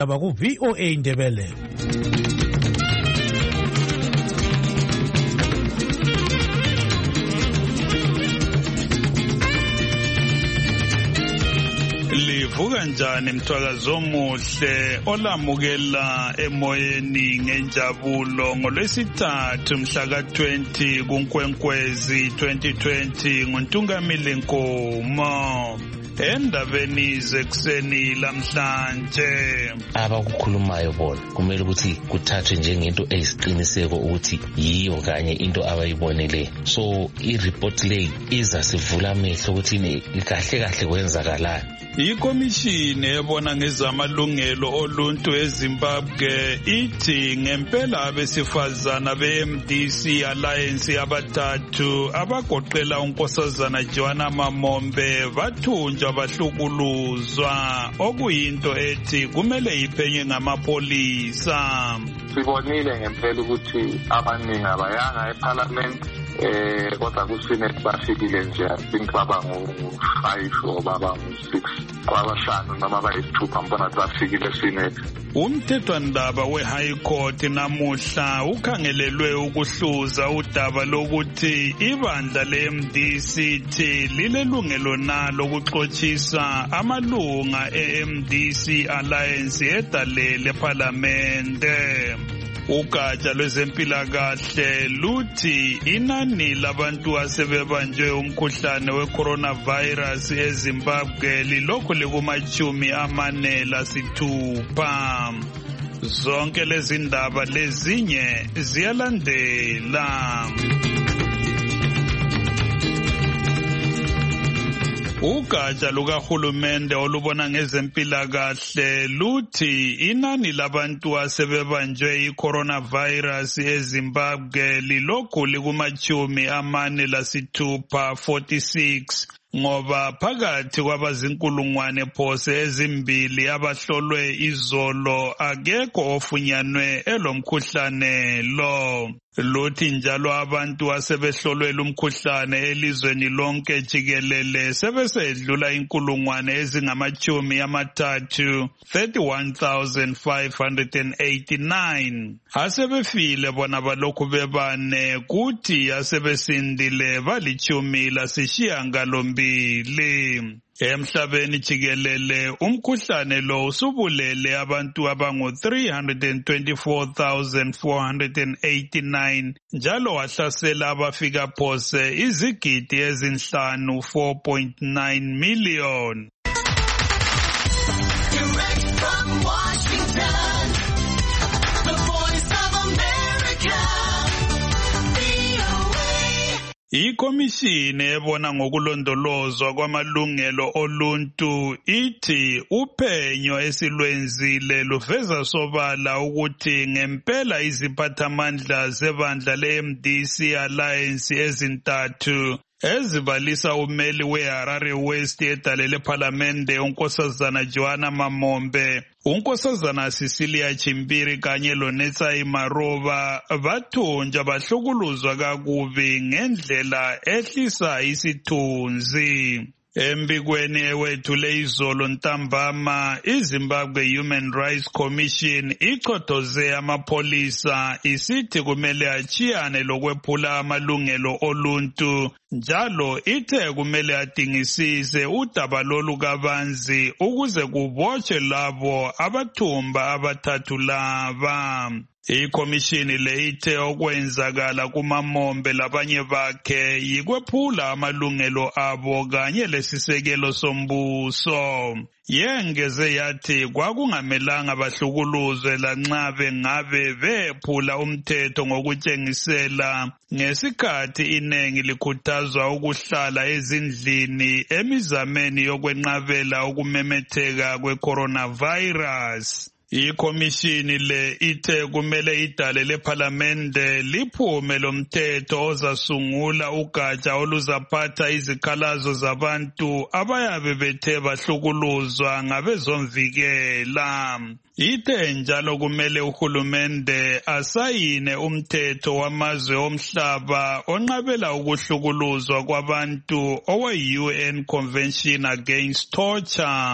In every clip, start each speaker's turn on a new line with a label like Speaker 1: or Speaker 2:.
Speaker 1: Abaku VOA Indebele.
Speaker 2: Livuka njani mthwakazo omuhle olamukela emoyeni ngenjabulo ngolwesithathu mhla ka-20 kuNkwenkwezi 2020 nguNtungamili Nkomo. Endabeni zekuseni lamhlanje
Speaker 3: abakukhulumayo bona kumele ukuthi kuthathwe njengento eyisiqiniseko ukuthi yiyo kanye into abayibonele. So i-report le izasivula amehlo ukuthi kahle kwenzakalani.
Speaker 2: Ikomishini ebona ngezamalungelo oluntu eZimbabwe ithi ngempela abesifazana be-MDC Alliance abathathu abagoqela unkosazana Joanna Mamombe bathunjwa bahlukuluzwa okuyinto ethi kumele iphenywe ngamapolisa.
Speaker 4: Sibonile ngempela ukuthi abaningi abayanga eParliament kodwa kuSenate bafikile nje I think baba ngu-5 or baba ngu-6 kwabahlanu noma bayisithupha mbona bafikile eSenate.
Speaker 2: Umthethwandaba we-High Court namuhla ukhangelelwe ukuhluza udaba lokuthi ibandla le-MDC lilelungelo nalo ukuxotsisa amalunga e-MDC Alliance edalele eParlamente. Ugatsha lwezempilakahle luthi inani labantu asebebanjwe umkhuhlane we-coronavirus eZimbabwe lilokhu liku-46. Zonke lezi ndaba lezinye ziyalandela. Ugatsha lukahulumende olubona ngezempilakahle luthi inani labantu asebebanjwe i-coronavirus eZimbabwe lilokhu liku-46 46 ngoba phakathi kwabazinkulungwane phose ezimbili abahlolwe izolo akekho ofunyanwe elomkhuhlane lo. Luthi njalo abantu asebehlolwe lumkhuhlane elizweni lonke jikelele sebesedlula inkulungwane ezingama-30 31,589. Asebefile bona balokhu bebane kuthi asebesindile bali-12. Emhlabeni jikelele umkhuhlane lo usubulele abantu abangu-324,489 njalo wahlasela abafika phose izigidi ezinhlanu 4.9 million.
Speaker 5: Direct from Washington, the Voice of America.
Speaker 2: Ikomishini ebona ngokulondolozwa kwamalungelo oluntu ithi uphenyo esilwenzile luveza sobala ukuthi ngempela iziphathamandla zebandla le-MDC Alliance ezintathu ezibalisa umeli we-Harare West edalele eParlamente unkosazana Joanna Mamombe, unkosazana Cecilia Chimbiri kanye loNetsai Maroba bathunjwa bahlukuluzwa kakubi ngendlela ehlisa isithunzi. Embikweni ewethule izolo ntambama iZimbabwe Human Rights Commission ichothoze amapolisa isithi kumele achiyane lokwephula amalungelo oluntu njalo ithe kumele adingisise udaba lolu kabanzi ukuze kubotshwe labo abathumba abathathu laba. Ikomishini le ithe okwenzakala kuMamombe labanye bakhe yikwephula amalungelo abo kanye lesisekelo sombuso. Yengeze yathi kwakungamelanga bahlukuluzwe lanxa bengabe bephula umthetho ngokutshengisela ngesikhathi inengi likhuthazwa ukuhlala ezindlini emizameni yokwenqabela ukumemetheka kwe-coronavirus. Ikomishini le ithe kumele idale leParlamente liphume lomthetho ozasungula ugatsha oluzaphatha izikhalazo zabantu abayabe bethe bahlukuluzwa ngabezomvikela. Ithe njalo kumele uhulumende asayine umthetho wamazwe omhlaba onqabela ukuhlukuluzwa kwabantu owe-UN Convention Against Torture.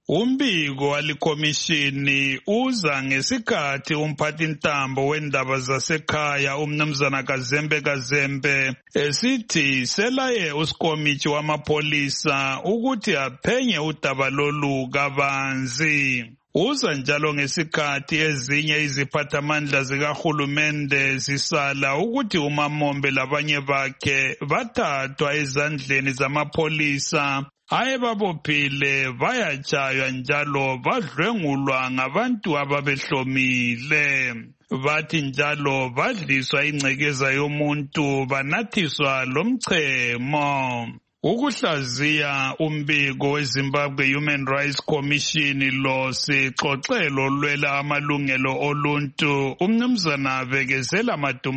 Speaker 2: Umbiko walikhomishini uza ngesikhathi umphathintambo wendaba zasekhaya umnumzana Kazembe esithi selaye usikomitshi wamapolisa ukuthi aphenye udaba lolu kabanzi. Uza njalo ngesikhathi ezinye iziphathamandla zikahulumende zisala ukuthi uMamombe labanye bakhe bathathwa ezandleni zamapolisa ayebabophile bayatshaywa njalo badlwengulwa ngabantu ababehlomile. Bathi njalo badliswa ingcekeza yomuntu banathiswa lomchemo. Ukuhlaziya umbiko weZimbabwe Human Rights Commission lo sixoxelo lwela amalungelo oluntu umnumzana Bekezela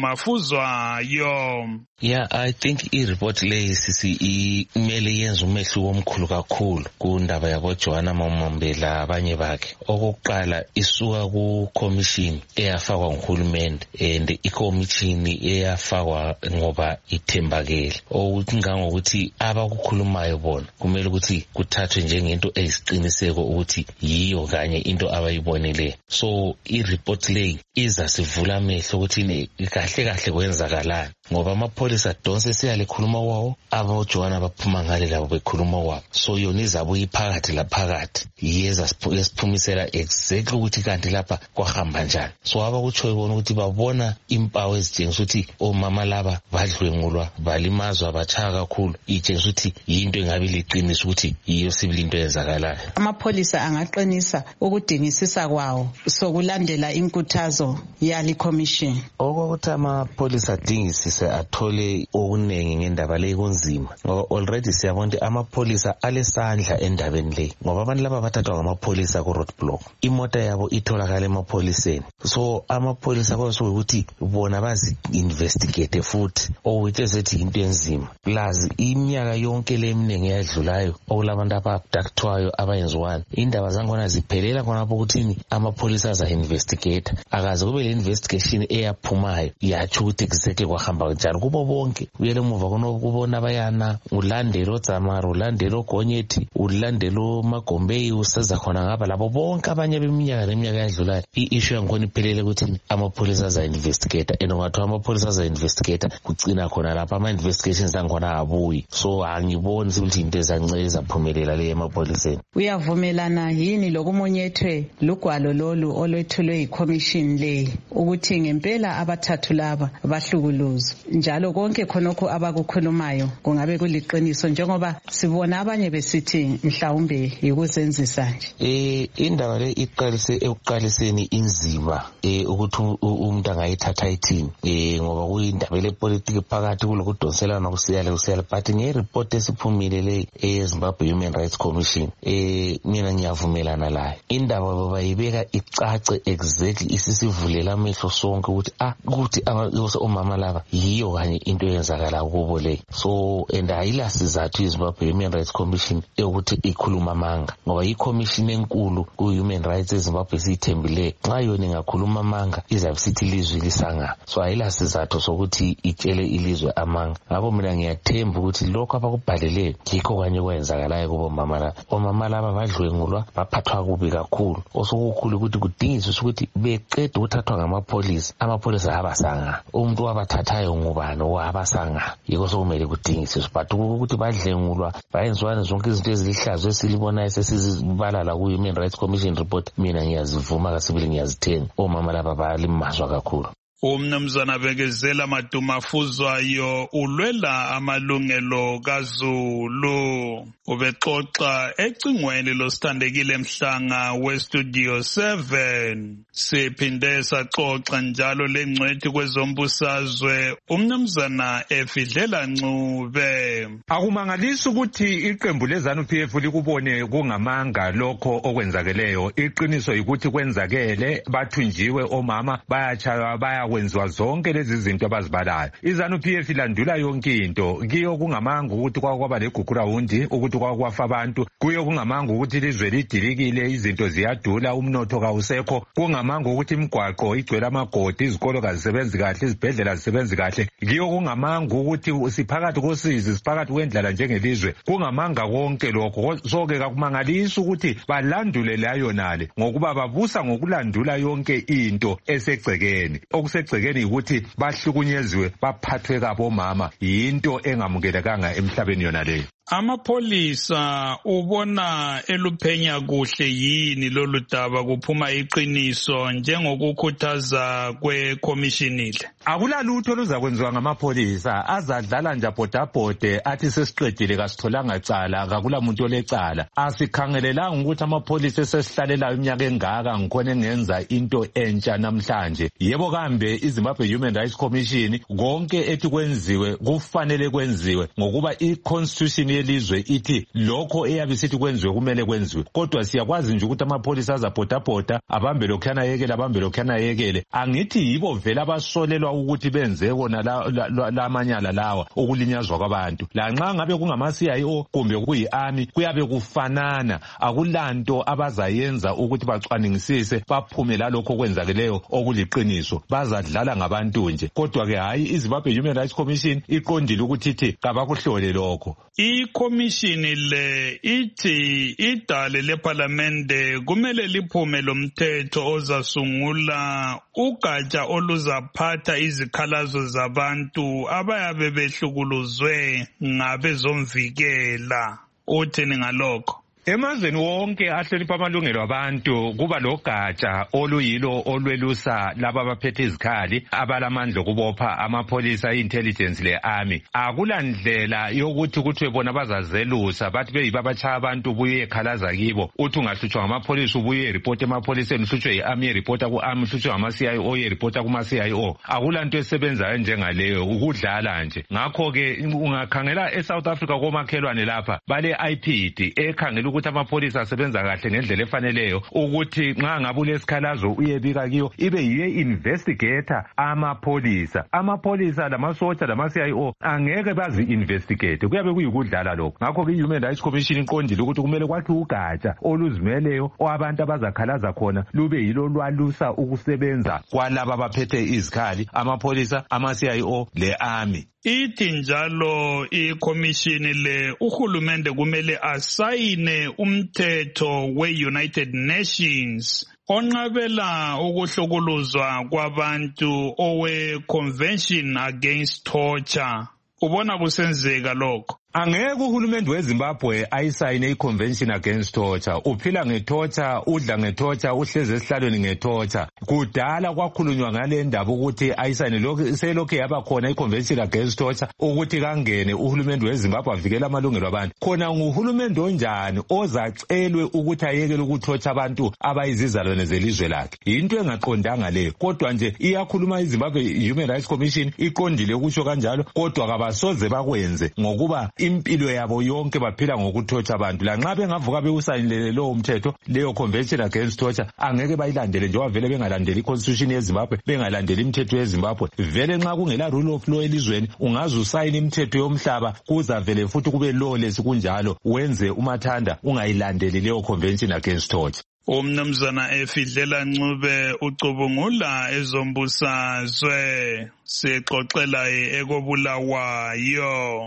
Speaker 2: Madumafuzwayo.
Speaker 3: Yeah, I think i-report le sisi imele yenza umehluko omkhulu kakhulu kundaba yabo Joanna Mamombe labanye bakhe. Okokuqala isuka ku commission eyafakwa nguhulumende and i-commission eyafakwa ngoba ithembakele. Okuthi ngangokuthi abakukhulumayo bona kumele ukuthi kuthathwe njengento eyisiqiniseko ukuthi yiyo kanye into abayibonele. So i-report le izasivula amehlo ukuthi kahle kwenzakalani ngoba amapolisa donse siyalikhuluma wawo aboJohana baphuma ngale labo bekhuluma wabo. So yona izabo iphakathi laphakathi yeza esiphumisela exactly ukuthi kanti lapha kwahamba njani. So abakutshoyo bona ukuthi babona impawu ezitshengisa ukuthi omama laba badlwengulwa balimazwa batshaya kakhulu itshengisa ukuthi yinto engabe liqinisa ukuthi yiyo sibili into eyenzakalayo.
Speaker 6: Amapolisa angaqinisa ukudingisisa kwawo sokulandela inkuthazo yali commission.
Speaker 3: Okokuthi amapolisa adingisise athole okunengi ngendaba le kunzima ngoba already siyabona ukuthi amapolisa alesandla endabeni le ngoba abantu laba bathathwa ngamapolisa ku roadblock imota yabo itholakala emapoliseni. So amapolisa kwaso ukuthi bona bazi investigate futhi okutshengisa ukuthi into enzima plus iminyaka yonke lemningi eyadlulayo okulabantu ababhdaktwayo abayenziwana indaba zangona ziphelela khonapho ukuthini amapolisa aza investigate akaze kube le investigation eyaphumayo yatsho ukuthi exactly kwahamba njani kubo bonke. Uyele muva kubona bayana ulandelo Dzamara ulandelo Gonyethi ulandelo Magombe useza khona ngaba labo bonke abanye beminyaka neminyaka yadlulayo i-issue yakhona iphelele ukuthi amapolisa aza investigate and ngathiwa amapolisa aza investigate kugcina khona lapha ama investigations angona abuyi. So angiboni ukuthi into ezanceza phumelela le emapoliseni.
Speaker 6: Uyavumelana yini lokumunyethwe lugwalo lolu olwethulwe yiCommission le ukuthi ngempela abathathu laba bahlukuluzwa njalo konke khonokho abakukhulumayo kungabe kuliqiniso njengoba sibona abanye besithi mhlawumbe yikuzenzisa nje?
Speaker 3: Indaba le iqalise ekuqaliseni inzima ukuthi umuntu angayithatha ithini ngoba kuyindaba lepolitiki phakathi kulokudonselana kusiyale but nge-report esiphumile le eZimbabwe Human Rights Commission mina ngiyavumelana layo. Indaba bayibeka icace exactly isisivulela amehlo sonke ukuthi omama laba yiyo kanye into eyenzakala kubo le. So and ayila sizathu iZimbabwe Human Rights Commission ukuthi ikhuluma amanga ngoba i-commission enkulu ku-human rights eZimbabwe siyithembile nxa yona ingakhuluma amanga izabe sithi ilizwe lisanga. So ayila sizathu sokuthi itshele ilizwe amanga. Ngakho mina ngiyathemba ukuthi lokho abakubhaleleyo yikho kanye kwenzakalayo kubo mama laba. Omama laba badlwengulwa baphathwa kubi kakhulu osokukhulu ukuthi kudingiswe ukuthi beqeda ukuthathwa ngamapolisa amapolisa abasanga umuntu wabathathayo ngubani wabasanga yikho sokumele kudingiswe but ukuthi badlwengulwa bayenziwana zonke izinto ezilihlazo esilibonayo sesizibala la ku-Human Rights Commission report mina ngiyazivuma kasibili ngiyazithenga omama laba balimazwa kakhulu.
Speaker 2: Umnumzana Bekezela Madumafuzwayo ulwela amalungelo kaZulu ubexoxa ecingweni losithandekile Mhlanga weStudio 7. Siphinde saxoxa njalo lengcwethi kwezombusazwe umnumzana Efidlela Ncube.
Speaker 7: Akumangalisi ukuthi iqembu leZANU-PF likubone kungamanga lokho okwenzakeleyo. Iqiniso ukuthi kwenzakele bathunjiwe omama bayachaywa kuzakwenziwa zonke lezi zinto abazibalayo. iZANU-PF ilandula yonke into, kiyo kungamanga ukuthi kwaba legugurawundi, ukuthi kwafa abantu, kuyo kungamanga ukuthi ilizwe lidilikile, izinto ziyadula, umnotho kawusekho, kungamanga ukuthi imigwaqo igcwele amagodi, izikolo kazisebenzi kahle, izibhedlela zisebenzi kahle, kiyo kungamanga ukuthi siphakathi kosizi, siphakathi kwendlala njengelizwe, kungamanga konke lokho. So-ke kakumangalisi ukuthi balandule layo nale ngokuba babusa ngokulandula yonke into esegcekeni. Okusegcekeni ukuthi bahlukunyeziwe, baphathwe kabomama, yinto engamukelekanga emhlabeni yona leyo.
Speaker 2: Amapholisa ubona eluphenya kuhle yini lolu daba kuphuma iqiniso njengokukhuthaza kwekomishinile?
Speaker 7: Akulalutho luzakwenziwa ngamapholisa, azadlala nje bhodabhode athi sesiqedile kasitholanga cala, akula muntu olecala. Asikhangelelanga ukuthi amapholisa esesihlalelayo iminyaka engaka ngikhona engenza into entsha namhlanje. Yebo kambe iZimbabwe Human Rights Commission konke ethi kwenziwe kufanele kwenziwe ngokuba i-constitution yelizwe ithi lokho eyabe sithi kwenziwe kumele kwenziwe. Kodwa siyakwazi nje ukuthi amapholisa azabhodabhoda, abambe lokhana yekele, abambe lokhana yekele. Angithi yibo vele abasolelwa ukuthi benze kona la manyala lawa okulinyazwa kwabantu. La nxa ngabe kungama-CIO kumbe kuyi-army kuyabe kufanana, akulanto abazayenza ukuthi bacwaningisise baphume lalokho kwenzakeleyo okuliqiniso. Bazadlala ngabantu nje. Kodwa ke hayi, iZimbabwe Human Rights Commission iqondile ukuthi ithi kabakuhlole lokho.
Speaker 2: Ikomishini le ithi idale leParlamente kumele liphume lomthetho ozasungula ugatsha oluzaphatha izikhalazo zabantu abayabe behlukuluzwe ngabezomvikela. Uthini ngalokho?
Speaker 7: Emazweni wonke ahlonipha amalungelo abantu kuba logatsha oluyilo olwelusa laba abaphethe izikhali abalamandla okubopha amapholisa, i-intelligence le-army. Akulandlela yokuthi kuthiwe bona bazazelusa bathi beyiba batshaya abantu ubuye ekhalaza kibo. Uthi ungahlutshwa ngamapholisa ubuye eripota emapholiseni, uhlutshwe yi-army eripota ku-army, uhlutshwe ngama-CIO eripota kuma-CIO. Akulanto esebenzayo njengaleyo, ukudlala nje. Ngakho-ke ungakhangela eSouth Africa komakhelwane lapha bale IPD ekhangela ukuthi amapholisa asebenza kahle ngendlela efaneleyo, ukuthi nxa ngabe ulesikhalazo uyebika kiyo ibe yiye investigator amapholisa. Amapholisa lamasotsha lama-CIO angeke bazi-investigate, kuyabe kuyikudlala lokho. Ngakho-ke i-Human Rights Commission iqondile ukuthi kumele kwathi ugatsha oluzimeleyo abantu abazakhalaza khona lube yilo lwalusa ukusebenza kwalaba abaphethe izikhali, amapholisa, ama-CIO le-army.
Speaker 2: Ithi njalo ikomishini le uhulumende kumele asayine umthetho we-United Nations onqabela ukuhlukuluzwa kwabantu owe-Convention Against Torture. Ubona kusenzeka lokho?
Speaker 7: Angeke uhulumende weZimbabwe ayisayine i-Convention Against Torture. Uphila ngetorture, udla ngetorture, uhlezi esihlalweni ngetorture. Kudala kwakhulunywa ngale ndaba ukuthi ayisayine lokho selokho yaba khona i-Convention Against Torture ukuthi kangene uhulumende weZimbabwe avikela amalungelo abantu. Khona nguhulumende onjani ozacelwe ukuthi ayekele ukutorture abantu abayizizalwane zelizwe lakhe? Into engaqondanga leyo. Kodwa nje iyakhuluma iZimbabwe Human Rights Commission iqondile ukusho kanjalo, kodwa kabasoze bakwenze ngokuba impilo yabo yonke baphila ngokuthotsha abantu. La nxa bengavuka bewusayinele lowo umthetho, leyo Convention Against Torture, angeke bayilandele njengoba vele bengalandeli i-Constitution yeZimbabwe, bengalandeli imithetho yeZimbabwe. Vele nxa kungela rule of law elizweni, ungaze usayine imithetho yomhlaba, kuza vele futhi kube lawless kunjalo, wenze umathanda ungayilandeli leyo Convention Against Torture.
Speaker 2: Umnumzana Efidlela Ncube ucubungula ezombusazwe, sixoxela ekobulawayo.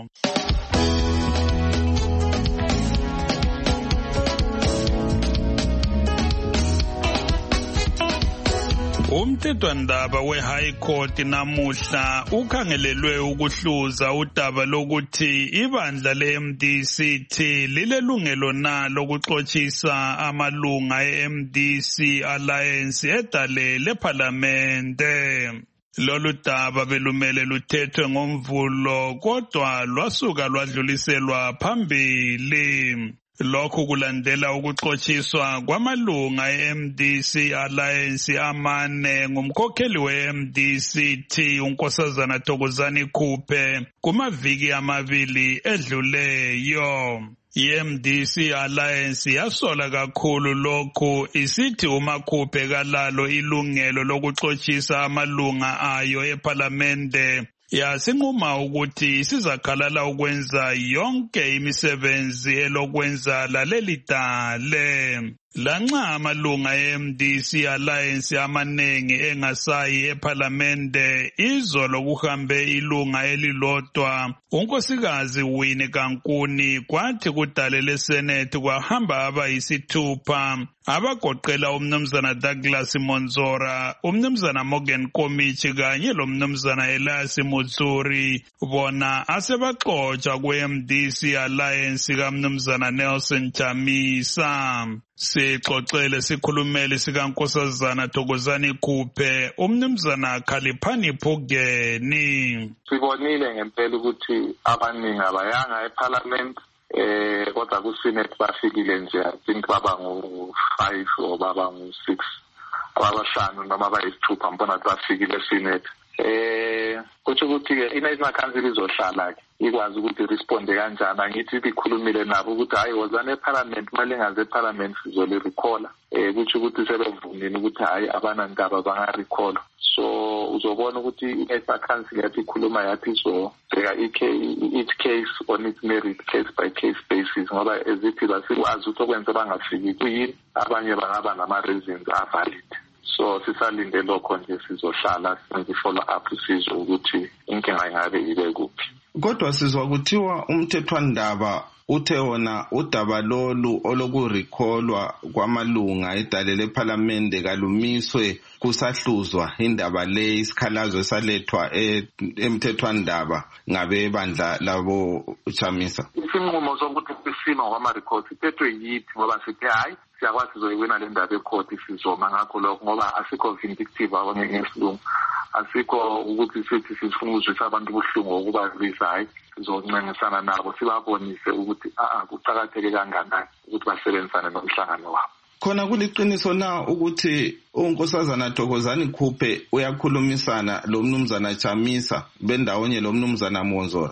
Speaker 2: Umthethwandaba we-High Court namuhla ukhangelelwe ukuhluza udaba lokuthi ibandla le-MDC lilelungelo na lokuxotshisa amalunga e-MDC Alliance edale leParlamente. Lolu daba belumele luthethwe ngoMvulo kodwa lwasuka lwadluliselwa phambili. Lokhu kulandela ukuxotshiswa kwamalunga e-MDC Alliance amane ngumkhokheli we-MDC uNkosazana Thokozani Khuphe kumaviki amabili edluleyo. I-MDC Alliance yasola kakhulu lokhu isithi uMakhuphe kalalo ilungelo lokuxotshisa amalunga ayo ePhalamende. Yasinquma ukuthi sizakhalala ukwenza yonke imisebenzi elokwenza laleli dale. Lanxa amalunga e-MDC Alliance amaningi engasayi ePhalamende, izolo kuhambe ilunga elilodwa, unkosikazi Winnie Kankuni, kwathi kudale leSenate kwahamba abayisithupha, abagoqela umnumzana Douglas Monzora, umnumzana Morgan Komichi kanye lomnumzana Elias Mutsuri, bona asebaxotsha kwe-MDC Alliance kamnumzana Nelson Chamisa. Sixoxele sikhulumeli sikaNkosazana Thokozani Khuphe, umnumzana Khaliphani Phugeni.
Speaker 4: Sibonile ngempela ukuthi abaningi abayanga eParliament kodwa kuSenate bafikile nje. I think baba ngu-5 or baba ngu-6 ababashanu noma abayisithupha mbona bafikile eSenate. Kuthi ukuthi-ke i-National Council izohlala ikwazi ukuthi responde kanjani. Angithi ikhulumile nabo ukuthi hayi wozana eParliament, kumele ingaze eParliament sizolirecalla. Kuthi ukuthi sebevumile ukuthi hayi abanandaba bangarecalla. So uzobona ukuthi i-National Council yathi ikhuluma yathi izobheka each case on its merit, case by case basis, ngoba ezithi basikwazi ukuthi okwenza bangafiki kuyini, abanye bangaba nama-reasons avalid. So sisalinde lokho nje, sizohlala sifollow up sizwe ukuthi inkinga ingabe ibe kuphi.
Speaker 8: Kodwa sizwa kuthiwa umthethwandaba uthe wona udaba lolu olokurecallwa kwamalunga edale lePhalamende kalumiswe kusahluzwa indaba le isikhalazo esalethwa emthethwandaba ngabe bandla labo Chamisa.
Speaker 4: Isinqumo sokuthi sisima kwama-records iphethwe yithi ngoba sithi hayi siyakwazi sizoyiwina le ndaba ecourt sizoma ngakho lokho, ngoba asikho vindictive ngesilungu, asikho ukuthi sithi sifuna ukuzwisa abantu ubuhlungu ukubazisa, hayi sizoncengisana nabo sibabonise ukuthi kuqakatheke kangakanani ukuthi basebenzisane nomhlangano wabo.
Speaker 8: Khona kuliqiniso na ukuthi unkosazana Thokozani Khuphe uyakhulumisana lo mnumzana Chamisa bendawonye lo mnumzana Monzora?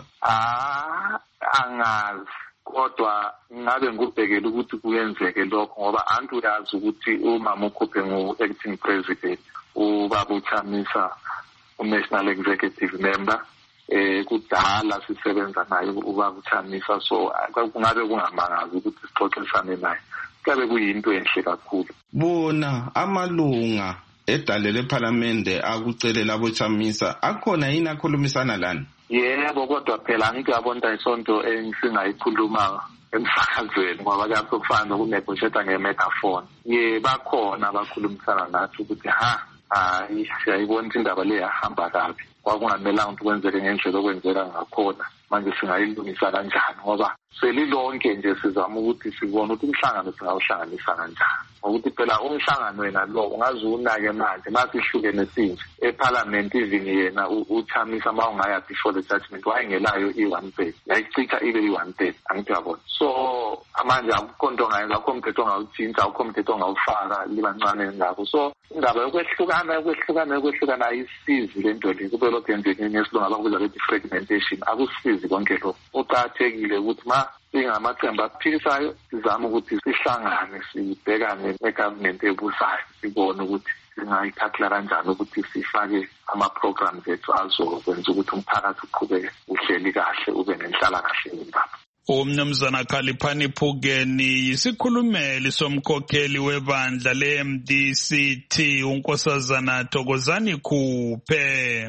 Speaker 4: Angazi, kodwa ngabe ngubhekela ukuthi kuyenzeke lokho ngoba antu uyazi ukuthi umama uKhuphe ngu-acting president, ubaba uChamisa u-national executive member. Kudala sisebenza naye ubaba uChamisa, so kungabe kungamangazi ukuthi sixoxisane naye. Kabe kuyinto enhle kakhulu.
Speaker 8: Bona amalunga edale lePhalamende akucelela aboChamisa akhona yini akhulumisana lana?
Speaker 4: Yebo, kodwa phela ngiyabona isonto engisingayikhuluma emsakazweni ngoba kuyafana nokunegotiate ngemegaphone. Bakhona abakhulumisana nathi ukuthi siyayibona indaba le yahamba kabi, kwakungamelanga ukuthi kwenzeke ngendlela okwenzeka ngakhona. Manje singayilungisa kanjani ngoba selilonke nje sizama ukuthi sibone ukuthi umhlangano singawuhlanganisa kanjani, ngokuthi phela umhlangano wena lo ungaze unake manje masihlukene sinje eParliament. Even yena uChamisa mawungaya before the judgment wayengelayo i-1/3 yayichitha ibe i-1/3, angithi yabona. So manje akukho nto ongayenza, akukho mthetho ongawutshintsha, akukho mthetho ongawufaka libancane ngakho. So indaba yokwehlukana ayisizi le nto le, kube lokhu yenzekeni ngesilungu abakubiza bethi fragmentation, akusizi konke lokho. Uqakathekile ukuthi ma singamaqembu aphikisayo sizame ukuthi sihlangane sibhekane ne-government ebusayo, sibone ukuthi singayithathela kanjani ukuthi sifake ama-programs ethu azokwenza ukuthi umphakathi uqhubeke uhleli kahle, ube nenhlala kahle ngendaba.
Speaker 2: Umnumzana Khaliphani Phugeni yisikhulumeli somkhokheli webandla le-MDC unkosazana Thokozani Khuphe.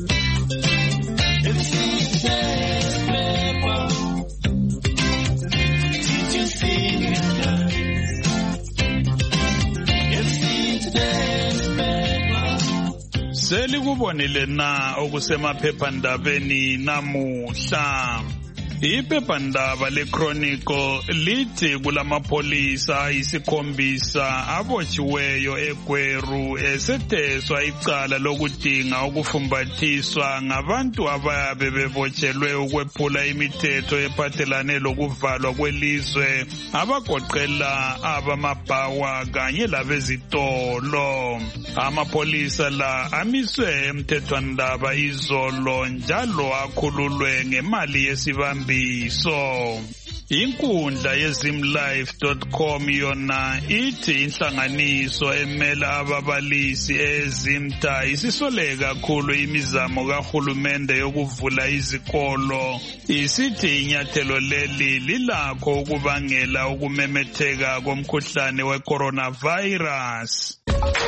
Speaker 2: Selikubonile na okusemaphephandabeni namuhla? Iphephandaba leChronicle lithi kulamapholisa ayisikhombisa abotshiweyo eGweru esetheswa icala lokudinga ukufumbathiswa ngabantu abayabe bebotshelwe ukwephula imithetho ephathelane lokuvalwa kwelizwe, abagoqela abamabhawa kanye labezitolo. Amapholisa la amiswe emthethwandaba izolo njalo akhululwe ngemali yesibambi. So Inkundla yezimlife.com yona ithi inhlanganiso emela ababalisi eZimta isisoleka kakhulu imizamo kahulumende yokuvula izikolo. Isithi inyathelo leli lilakho ukubangela ukumemetheka komkhuhlane we-coronavirus.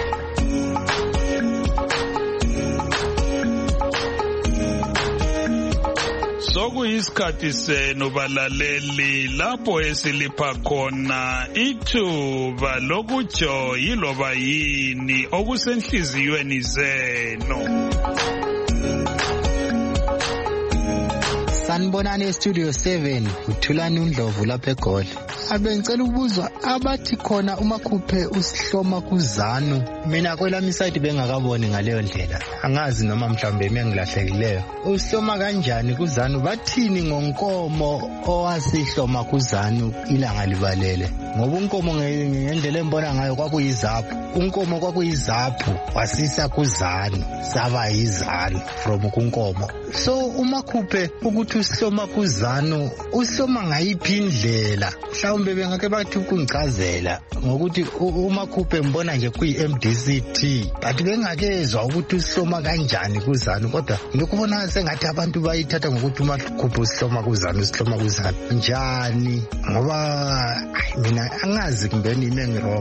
Speaker 2: Sokuyisikhathi senu balaleli lapho esilipha khona ithuba lokutsho yiloba yini okusenhliziyweni zenu.
Speaker 9: Sanibonani Studio 7 uthulani uNdlovu lapha eGoli. Abengicela ukubuzwa abathi khona uMakhuphe usihloma kuZanu. Mina kwelami side bengakaboni ngaleyo ndlela. Angazi noma mhlambe mengilahlekileyo. Usihloma kanjani kuZanu? Bathini ngonkomo owasihloma kuZanu ilanga libalele? Ngoba unkomo ngendlela embona ngayo kwakuyizaphu. Unkomo kwakuyizaphu wasisa kuZanu saba yizanu from kunkomo. So uMakhuphe ukuthi usihloma kuZanu usihloma ngayiphi indlela? Mhlawumbe bengake bathi ukungicazela ngokuthi uMakhuphe mbona nje kuyi-MDCT but bengakezwa ukuthi usihloma kanjani kuZanu, kodwa ngikubona sengathi abantu bayithatha ngokuthi uMakhuphe usihloma kuZanu njani, ngoba mina angazi kumbe nime ngirong.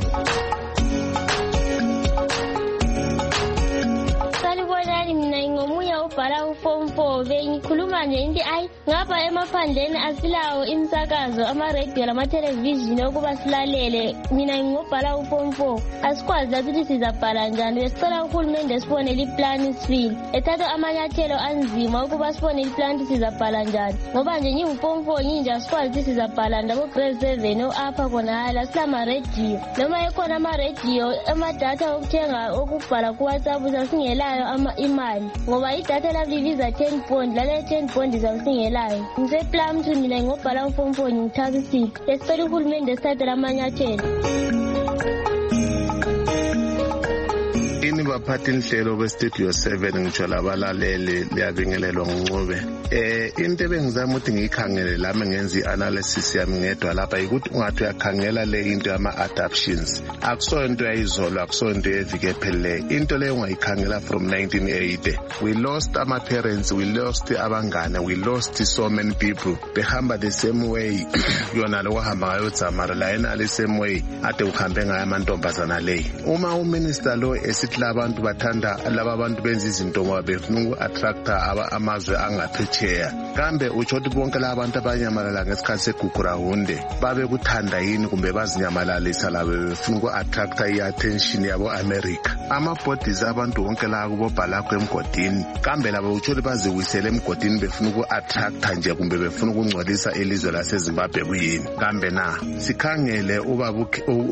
Speaker 10: Ubhala uform 4 bengikhuluma nje inti ngapha emaphandleni asilawo imsakazo ama-radio lama-television okuba silalele. Mina ngingobhala uform 4 asikwazi ukuthi sizabhala njani. Besicela uhulumende sibonele iplani sifile ethatha amanyathelo anzima ukuba sibonele iplani sizabhala njani, ngoba nje nginguform 4 nginje asikwazi ukuthi sizabhala ndabo grade 7 o-apha khonala silama-radio noma ekhona ama-radio amadatha okuthenga okubhala kuWhatsApp sasingelayo imali, ngoba idatha labibiza 10 bond lale 10 bond zawusingelayo. Ngiseplum to mina ngobhala uform 4 ngithabisile. Besicela uhulumende sithathele amanyathelo.
Speaker 11: Ini baphathi inhlelo bestudio 7 ngitsho labalaleli liyabingelelwa ngncube. Into ebengizama ukuthi ngiyikhangele lami ngenza i-analysis yami ngedwa lapha ukuthi ungathi uyakhangela le into yama-adaptions. Akuso into yayizolo, akuso into yeviki epheleleyo. Into leyo ungayikhangela from 1980. We lost our parents, we lost abangane, we lost so many people. Behamba the same way yona lo wahamba ngayo Dzamara la yena the same way ade uhambe ngayo amantombazana leyi. Uma uminister lo esithi labantu bathanda laba abantu benza izinto ngoba befuna uku-attracta amazwe angaphetsheya, kambe utsho ukuthi bonke laba bantu abanyamalala ngesikhathi segugurahunde babe kuthanda yini kumbe bazinyamalalisha labo befuna uku-attracta i-attention yabo-America? Ama-bodies abantu bonke la kubobhalakho emgodini, kambe labo utsho ukuthi baziwisele emgodini befuna uku-attracta nje kumbe befuna ukungcolisa ilizwe laseZimbabwe kuyini? Kambe na sikhangele ubaba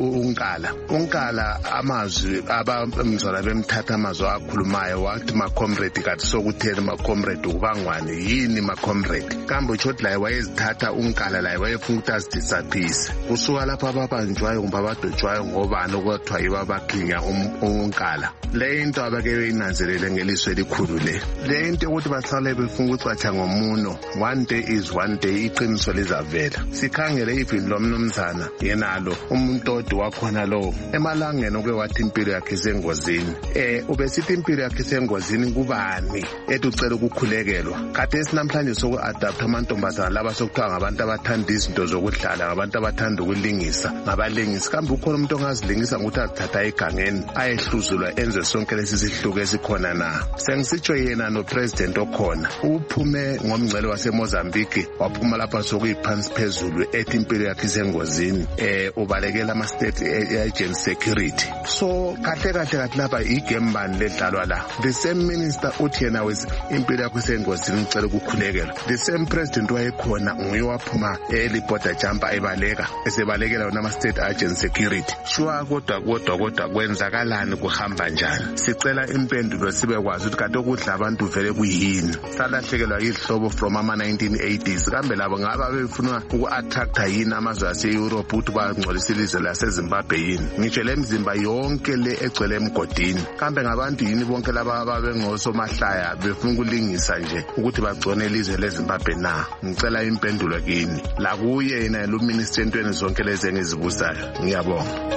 Speaker 11: uNkala amazwi abamzwana bemthatha amazwi akhulumayo wathi ma-comrade kathi sokutheni ma-comrade ukubangwane yini ma-comrade? Kambe utsho ukuthi laye wayezithatha uNkala laye wayefuna ukuthi azidisaphise. Kusuka lapho ababanjwayo kumbe abadotshwayo ngobani okuthiwa yibo abakhinya uNkala. Le into abake beyinanzelele ngelizwe elikhulu le into yokuthi bahlale befuna ukuthi batsha ngomuno, one day is one day iqiniso lizavela. Sikhangele even lo mnumzana yenalo umuntu wakhona lo emalangeni oke wathi impilo yakhe isengozini. Ubesithi impilo yakhe isengozini kubani ethi ucela ukukhulekelwa? Kade esinamhlanje soku-adapta amantombazana laba sokuthiwa ngabantu abathanda izinto zokudlala, ngabantu abathanda ukulingisa, ngabalingisi. Kambe ukhona umuntu ongazilingisa ngokuthi azithatha egangeni ayehluzulwa enze sonke lesi sihluko esikhona na? Sengisitsho yena nopresident okhona uphume ngomngcele waseMozambique waphuma lapha sokuyiphansi phezulu ethi impilo yakhe isengozini. Ubalekela ama-state agent security. So kahle lapha igame bani ledlalwa la. The same minister uthi yena impilo yakho isengozini ucela ukukhulekelwa. The same president wayekhona nguye waphuma eliborder jumper ebaleka esebalekela wona ama-state agent security. Sure kodwa kwenzakalani, kuhamba njani? Sicela impendulo sibe kwazi ukuthi kade ukudla abantu vele kuyini. Salahlekelwa yihlobo from ama-1980s. Kambe labo ngaba befuna uku-attracta yini amazwe ase-Europe ukuthi bangcolisa ilizwe laseZimbabwe yini? Ngitsho le mzimba yonke le egcwele emgodini yini kambe ngabantu yini bonke laba ababengosomahlaya befuna ukulingisa nje ukuthi bagcone ilizwe leZimbabwe na? Ngicela impendulo kini la kuye yena lo minister entweni zonke lezi engizibuzayo. Ngiyabonga.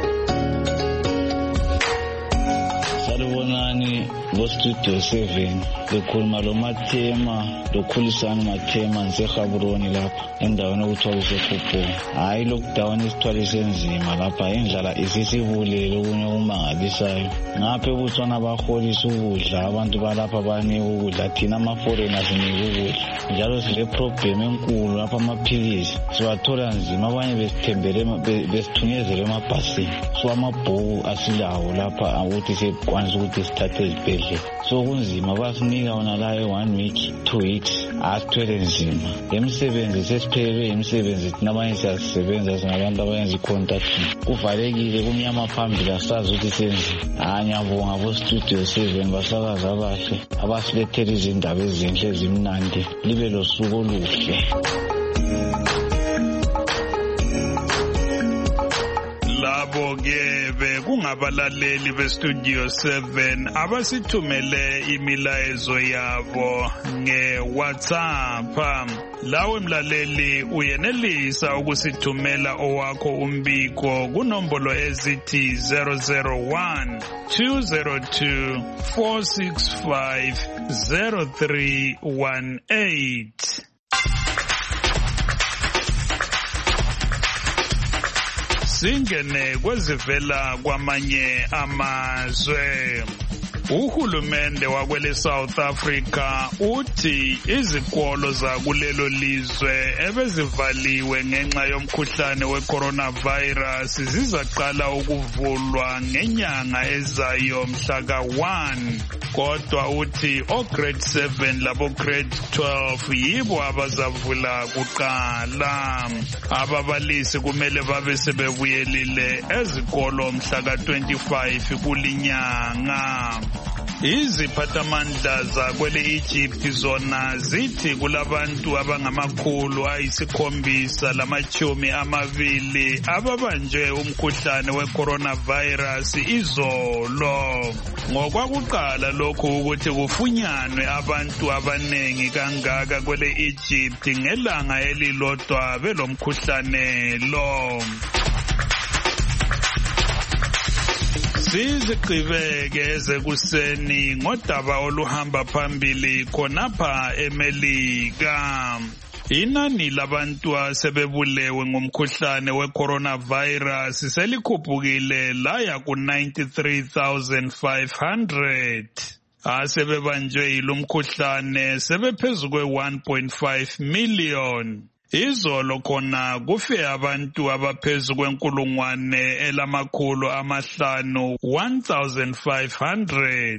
Speaker 12: Salubonani Studio 7 bekhuluma lo Mathema lokhulisana Mathema ngiseGaborone lapha endaweni okuthiwa kusePhupho. Hayi lockdown isithwalise nzima lapha indlala isisibulele okunye okumangalisayo. Ngapha eBotswana baholisa ukudla abantu balapha banika ukudla thina ama-foreigners sinika ukudla. Njalo sile problem enkulu lapha amaphilisi siwathola nzima abanye besithembele besithunyezele emabhasini. So amabhuku asilawo lapha ukuthi sekwanisa ukuthi sithathe ezibhedlela. So kunzima basinika wona la 1 week 2 weeks asithwele nzima. Imisebenzi sesiphelelwe imisebenzi thina abanye siyasebenza singabantu abayenza i-contract. Kuvalekile kumnyama phambili asazi ukuthi senze. Ngiyabonga Studio 7 basakaza abahle abasilethela izindaba ezinhle ezimnandi. Libe losuku oluhle.
Speaker 2: Labo ke bekungabalaleli beStudio 7 abasithumele imilayezo yabo ngeWhatsApp. Lawe mlaleli uyenelisa ukusithumela owakho umbiko kunombolo ezithi 001 202 465 0318. Singene kwezivela kwamanye amazwe. Uhulumende wakwele South Africa uthi izikolo zakulelo lizwe ebezivaliwe ngenxa yomkhuhlane weCoronavirus zizaqala ukuvulwa ngenyanga ezayo mhla ka-1. Kodwa uthi grade 7 labo grade 12 yibo abazavula kuqala. Ababalisi kumele babe sebebuyelile ezikolo mhla ka-25 kulinyanga. Iziphathamandla zakwele Egypt zona zithi kulabantu abangama-720 ababanjwe umkhuhlane weCoronavirus izolo. Ngokwakuqala lokhu ukuthi kufunyanwe abantu abanengi kangaka kwele Egypt ngelanga elilodwa belomkhuhlane lo. Sizigqibeke ezekuseni ngodaba oluhamba phambili khonapha eMelika. Inani labantu asebebulewe ngomkhuhlane weCoronavirus selikhuphukile laya ku-93,500. Asebebanjwe yilomkhuhlane sebephezulu kwe-1.5 million. Izolo khona kufe abantu abaphezulu kwenkulungwane elamakhulu amahlanu 1,500.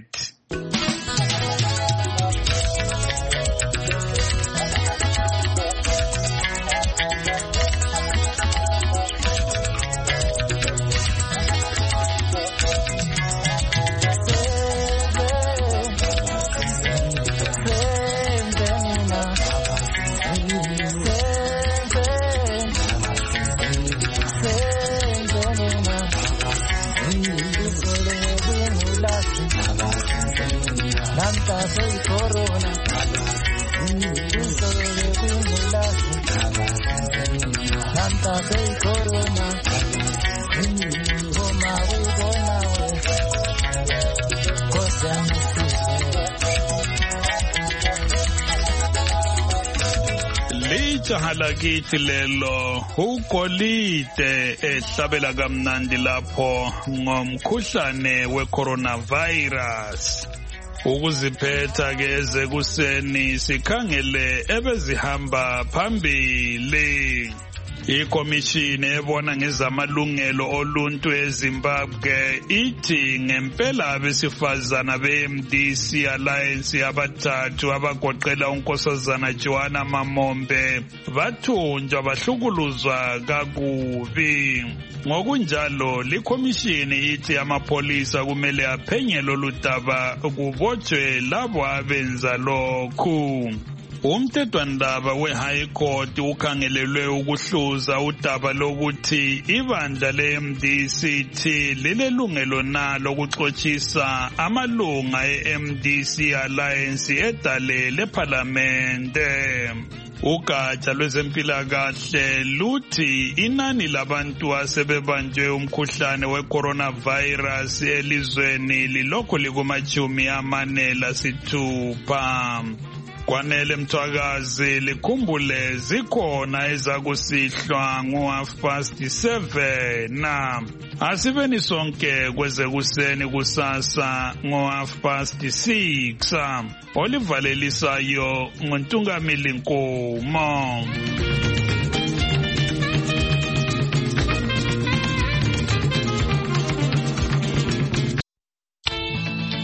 Speaker 2: Halakithi lelo ugolide ehlabela kamnandi lapho ngomkhuhlane weCoronavirus. Ukuziphetha ke ezekuseni sikhangele ebezihamba phambili. Ikomishini ebona ngezamalungelo oluntu eZimbabwe ithi ngempela abesifazana beMDC Alliance abathathu abagoqela unkosazana Joanna Mamombe bathunjwa bahlukuluzwa kakubi. Ngokunjalo likomishini ithi amapolisa kumele aphenye lolu daba kubotshwe labo abenza lokhu. Umthethwandaba we-High Court ukhangelelwe ukuhluza udaba lokuthi ibandla le-MDC lilelungelo nalo ukuxoshisa amalunga e-MDC Alliance edale lephalamente. Ugatsha lwezempilakahle luthi inani labantu asebebanjwe umkhuhlane we-coronavirus elizweni lilokhu likuma-46. Kwanele Mthwakazi likhumbule zikhona ezakusihlwa ngo-7:30. Asibeni sonke kwezekuseni kusasa ngo-6:30. Olivalelisayo nguNtungamili Nkomo.